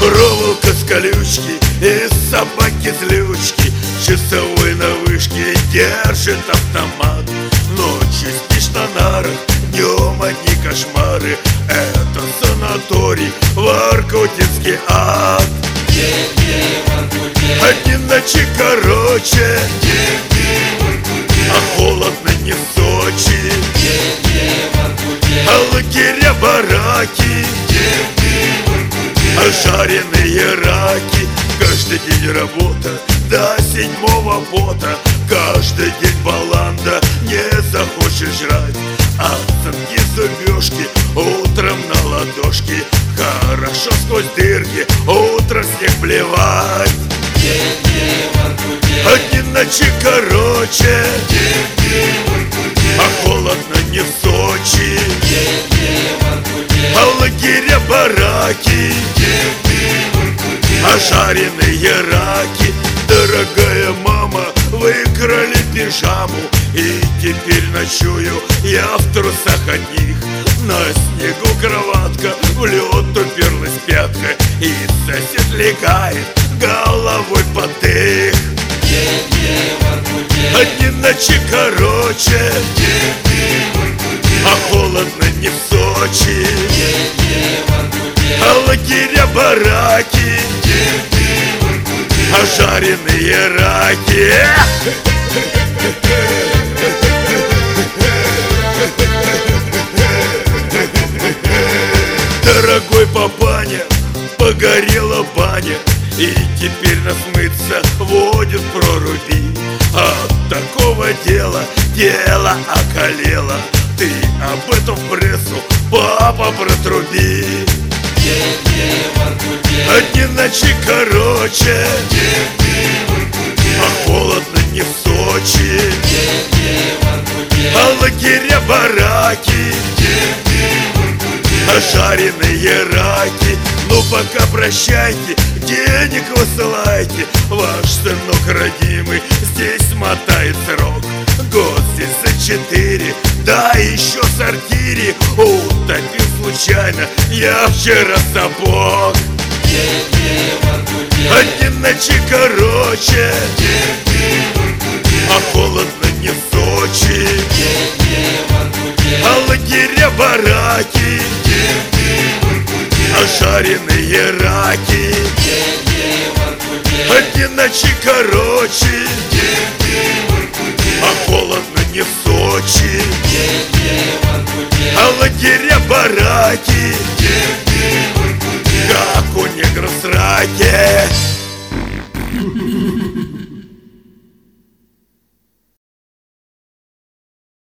Проволока с колючки и собаки-злючки. Часовой на вышке держит автомат. Ночью спишь на нарах, днем одни кошмары. Это санаторий, воркутинский ад. Одни ночи короче, а холодно не в Сочи. А лагеря, бараки, а жареные раки. Каждый день работа до 7-го пота. Каждый день баланда, не захочешь жрать. А замки зубежки утром на ладошки. Хорошо сквозь дырки утром снег плевать. Одни ночи короче, а холодно не в Сочи. А лагеря, бараки, а жареные раки. Дорогая мама, выкрали пижаму, и теперь ночую я в трусах одних. На снегу кроватка, в лед уперлась пятка, и сосед легает головой под дых. Одни ночи короче, а холодно не в Сочи. А лагеря, бараки, а жареные раки. Дорогой папаня, погорела баня, и теперь нас мыться водят в проруби. От такого дела дело околело. Ты об этом в прессу, папа, протруби. Одни ночи короче, а холодно не в Сочи. А лагеря, бараки, а жареные раки. Ну пока прощайте, денег высылайте. Ваш сынок родимый здесь мотает срок. Год здесь за 4, да еще в сортире утопил случайно я вчера сапог. Одни ночи короче, а холодно не в Сочи. А лагеря, бараки, а жареные раки. Одни ночи короче, а холодно не в Сочи. А лагеря, бараки,